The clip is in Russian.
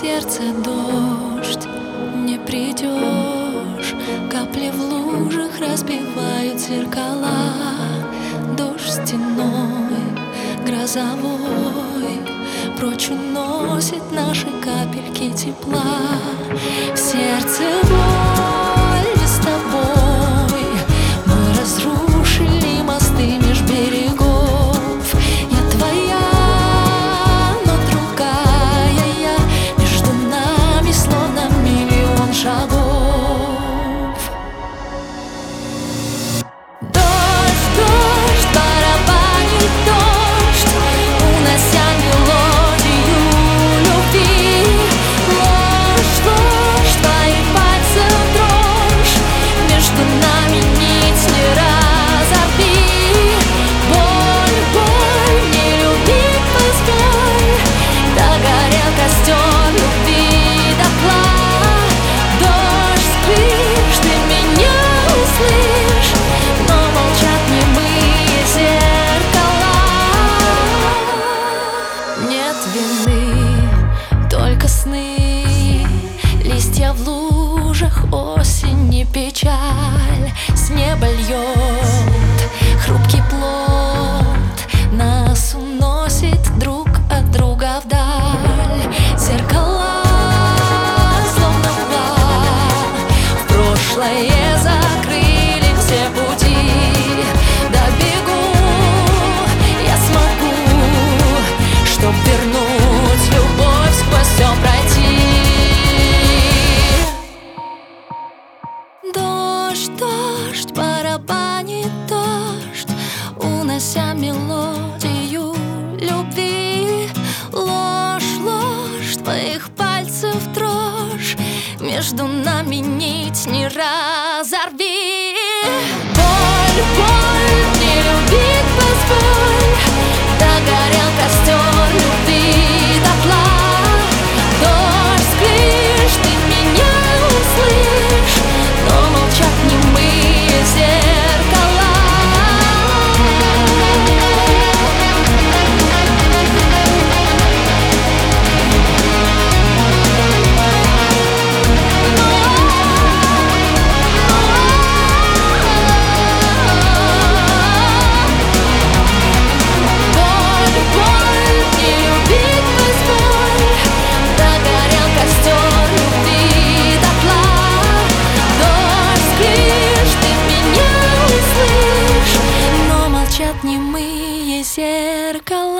сердце дождь, не придешь. Капли в лужах разбивают зеркала. Дождь стеной грозовой прочь уносит наши капельки тепла. В сердце боль, мы с тобой, мы разрушили мосты меж берегов. Я твоя, но другая я, между нами словно миллион шагов. Дождь, дождь, барабанит дождь, унося мелодию любви. Ложь, ложь, твоих пальцев дрожь, между нами нить не разорви. Боль, боль, не любить позволь, догорел костер любви дотла. Дождь, скрипишь, ты меня услышь, но молчат немые зеркала. Нет вины, только сны, листья в лужах, осень и печаль. С неба льет хрупкий плод, нас уносит друг от друга вдаль. Зеркала, словно мгла, в прошлое закрыли все пути. Добегу, я смогу, чтоб вернуть любовь, сквозь все пройти. Дождь, дождь, барабанит дождь, унося мелодию любви. Ложь, ложь, твоих пальцев дрожь, между нами нить не разорви. Боль, боль, не любить позволь, догорел костер любви дотла. Дождь, скрипишь, ты меня услышь, но молчат немые зеркала. Боль, боль, не любить позволь, догорел костер любви дотла. Дождь, скрипишь, ты меня услышь, но молчат немые зеркала.